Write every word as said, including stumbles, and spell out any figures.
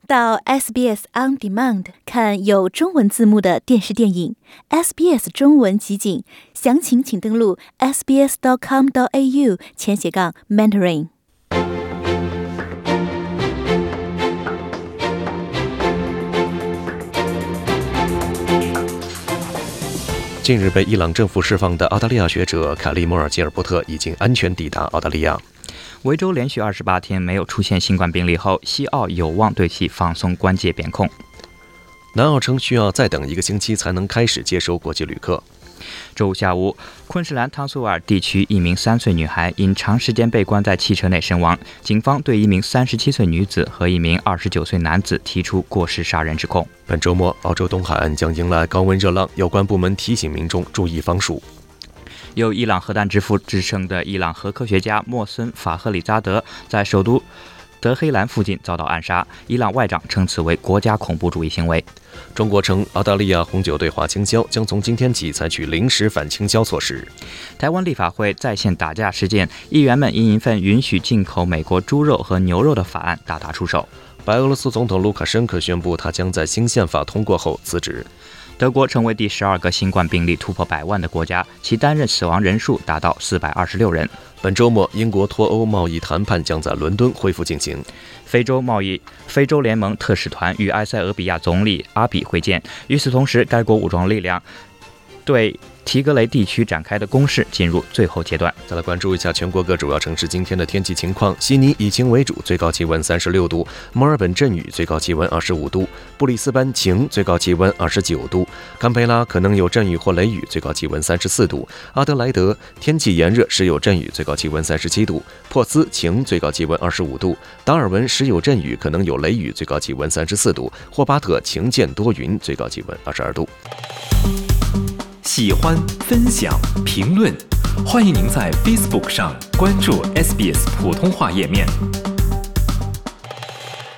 到 S B S On Demand 看有中文字幕的电视电影 S B S 中文集锦，详情请登录 s b s dot com dot a u 前斜杠 mentoring。 近日被伊朗政府释放的澳大利亚学者凯利·莫尔吉尔波特已经安全抵达澳大利亚。 维州连续二十八天没有出现新冠病例后，西澳有望对其放松关戒边控。 南澳称需要再等一个星期才能开始接收国际旅客。 周五下午，昆士兰汤苏尔地区一名三岁女孩因长时间被关在汽车内身亡，警方对一名三十七岁女子和一名二十九岁男子提出过失杀人指控。 本周末，澳洲东海岸将迎来高温热浪，有关部门提醒民众注意防暑。 有伊朗核弹之父之称的伊朗核科学家莫森·法赫里扎德在首都德黑兰附近遭到暗杀，伊朗外长称此为国家恐怖主义行为。 中国称，澳大利亚红酒对华倾销将从今天起采取临时反倾销措施。 台湾立法会再现打架事件，议员们因一份允许进口美国猪肉和牛肉的法案大打出手。 白俄罗斯总统卢卡申科宣布，他将在新宪法通过后辞职。 德国成为第十二个新冠病例突破百万的国家，其单日死亡人数达到四百二十六人。 本周末，英国脱欧贸易谈判将在伦敦恢复进行。 非洲贸易非洲联盟特使团与埃塞俄比亚总理阿比会见。与此同时，该国武装力量对提格雷地区展开的攻势进入最后阶段。 再来关注一下全国各主要城市今天的天气情况：悉尼以晴为主，最高气温三十六度；墨尔本阵雨，最高气温二十五度；布里斯班晴，最高气温二十九度；堪培拉可能有阵雨或雷雨，最高气温三十四度；阿德莱德天气炎热，时有阵雨，最高气温三十七度；珀斯晴，最高气温二十五度；达尔文时有阵雨，可能有雷雨，最高气温三十四度；霍巴特晴见多云，最高气温二十二度。 喜欢、分享、评论，欢迎您在 Facebook 上关注 S B S 普通话页面。